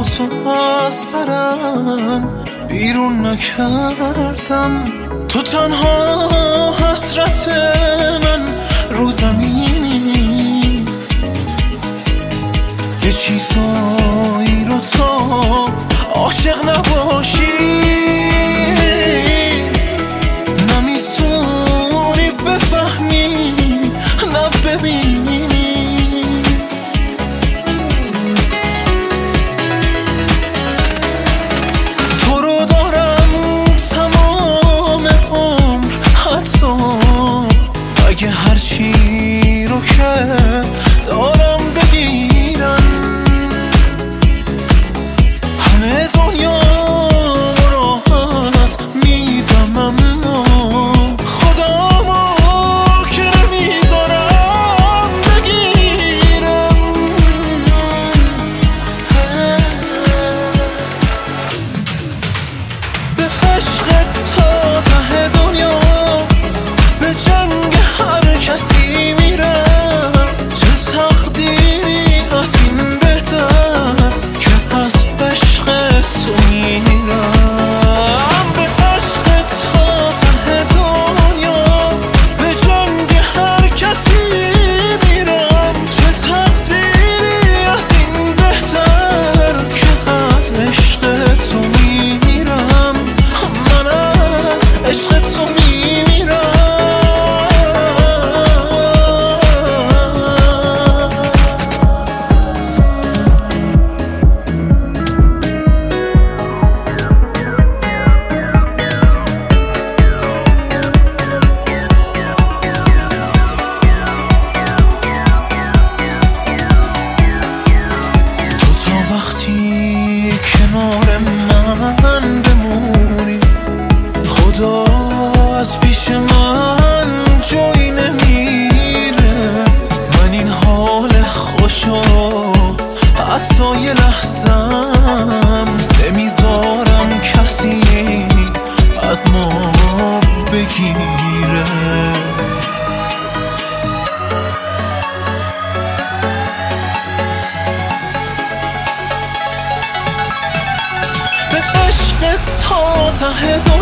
تو از سرم بیرون نکردم. تو تنها حسرت من رو زمینی، یه چیزایی رو تا عاشق نباشی نمیتونی بفهمی نه ببینی. تو رو دارم تمام عمر، حتی اگه هرچی رو که دارم بگیرم. همه دنیا راحت میدم اما خودمو که نمیذارم بگیرم. به عشق تا ته دنیا، به جنگ هر کسی میرم. چه تقدیری از این بهتر که از عشق تو میرم. به عشق تا ته دنیا، به جنگ هر کسی میرم. چه تقدیری از این بهتر که از عشق تو میرم. من از عشق تو میرم. وقتی کنار من بمونی، خدا از پیش من جایی نمیره. من این حال خوشو حتی یه لحظم نمیذارم کسی از ما بگیره. به عشق تا ته